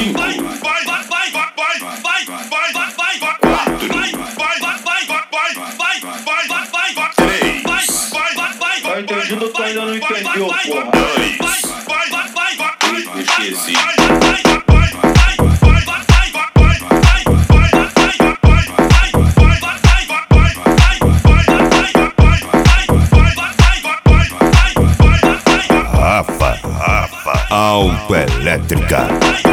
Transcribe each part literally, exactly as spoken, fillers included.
Cinco, Tá entendido ou tu ainda não entendeu, porra? esqueci. Rafa, Rafa, Autoelétrica.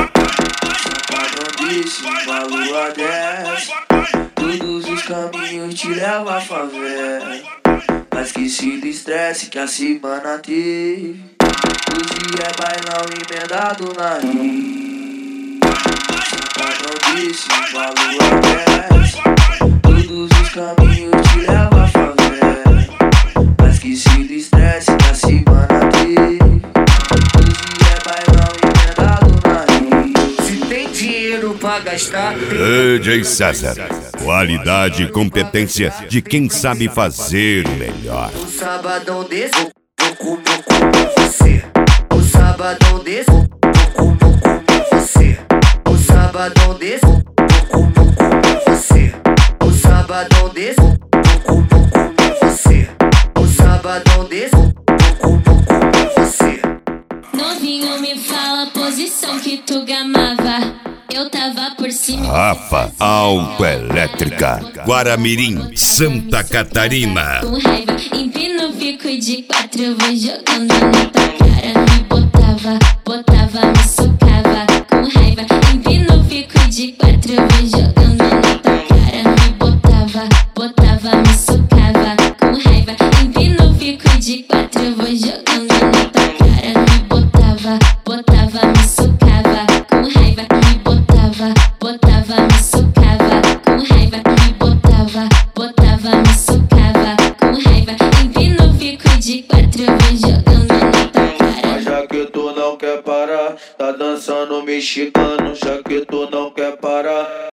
Não lua desce, todos os caminhos te levam à favela. Mas esqueci do estresse que a semana teve. Hoje é bailão emendado na rima. Não disse, a lua desce, todos os caminhos te levam à favela. Mas esqueci do estresse que a semana teve. Hoje é bailão emendado na rima. Se tem dinheiro pra gastar, D J César. Qualidade e competência de quem sabe fazer melhor. o sabadão desse, vou comer, comer você. O sabadão desse, vou comer, comer você. O sabadão desse, vou comer, comer você. O sabadão desse, vou comer, comer você. O sabadão desse, vou comer, comer você. Novinho, me fala a posição que tu gamava. Eu tava por cima. Rafa, Autoelétrica. Guaramirim, Santa Catarina. Com raiva, empina o bico de quatro, eu vou jogando na tua cara. Me botava, botava, me socava. Com raiva, empina o bico de quatro, eu vou jogando na tua cara. Me botava, botava, me socava. Com raiva, empina o bico de quatro, eu vou jogando na tua cara. Me botava, botava, me socava. Com raiva, me botava, botava, me socava. Com raiva, me botava, botava, me socava. Com raiva, empina o bico de quatro, eu vou jogando na tua cara. Mas já que tu não quer parar, tá dançando mexicano. Já que tu não quer parar,